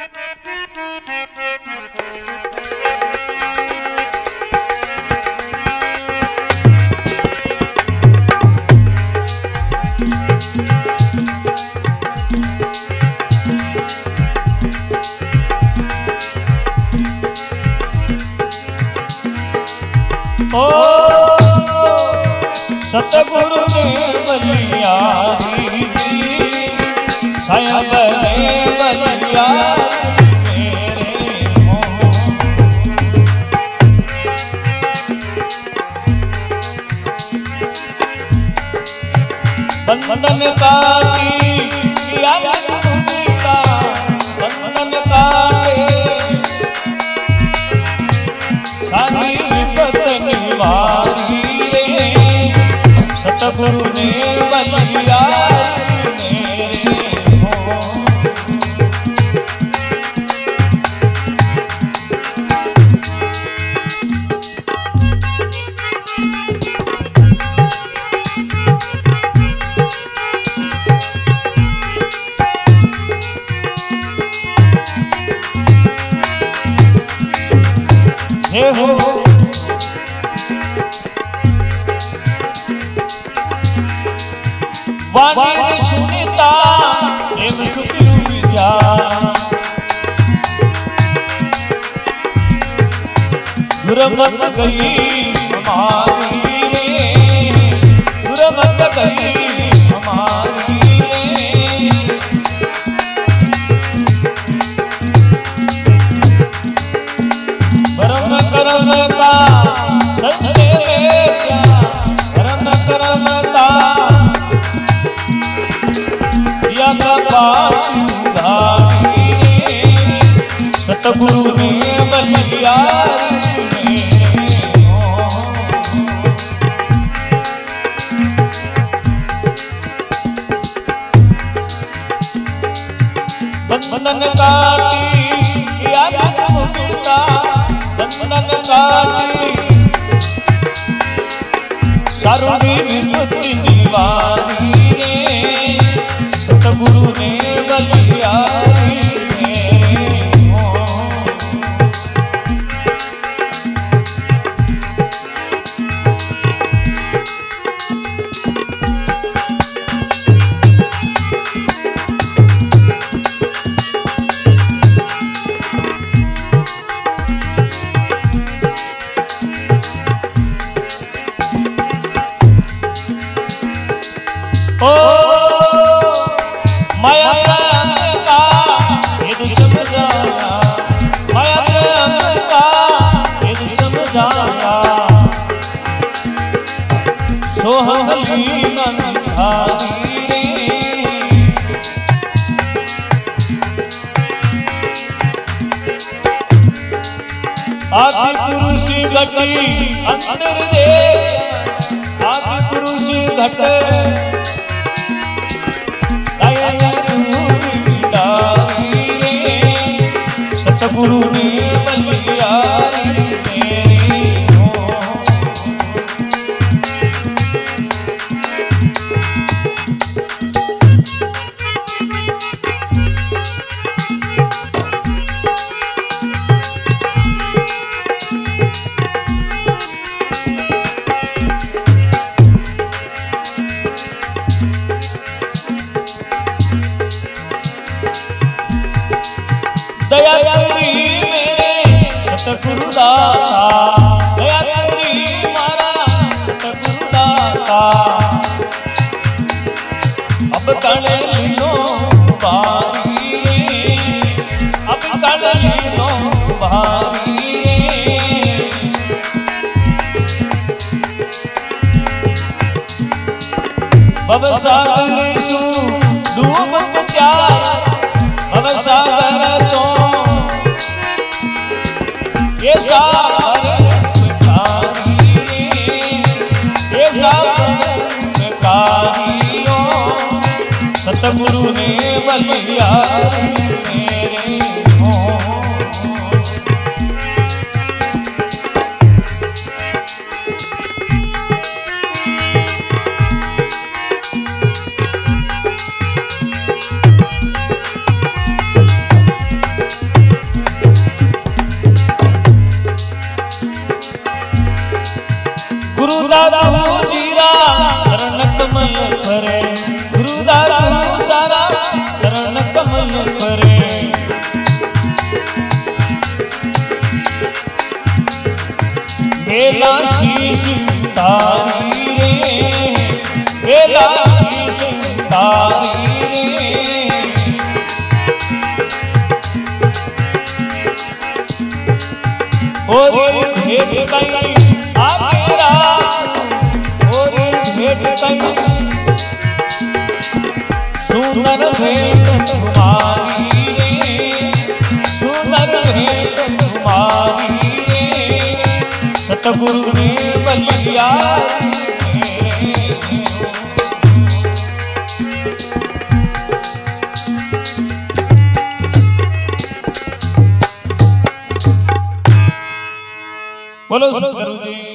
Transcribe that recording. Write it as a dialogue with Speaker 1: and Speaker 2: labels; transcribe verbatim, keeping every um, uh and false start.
Speaker 1: ओ सतगुरु ने बलियारी सायब ने बलियारी मेरे हो बंधन काटी किया का बंधन काटे सारी सतगुरु ने बलियारी मेरे हो हे हो वाणी सुनता एम सुख जा दुर्मत गई हमारी रे दुर्मत गई हमारी रे परम करम का सबसे क्या परम करम का सतगुरु ने बलियारी मेरे हो बंधन काटी किया मुक्ता बंधन काटी सर्वी विपत्ति निवारी रे सतगुरु ने बलियारी मेरे हो ओ माया का यदि समझाया माया का यदि समझाया सोहली नंधारी रे आदि पुरुष घटी अंतर रे आदि पुरुष घट सतगुरु ने बलियारी मेरी हो दया तेरी मेरे सतगुरु दाता दया तेरी मारा सतगुरु दाता अब कल लीनो बारी रे अब कल लीनो बारी रे भव सागर सु डूबत त्यार भव सागर सो ये सागर कारी रे ये सागर कारी हो सतगुरु ने बलियारी मेरे हो परे बेला शीश तारी रे बेला शीश तारी रे और भेट कई आगे रात और भेट कई सुंदर भेट तुम्हारी रे सुंदर भेट तुम्हारी रे सतगुरु ने बलिया बोलो सतगुरु जी।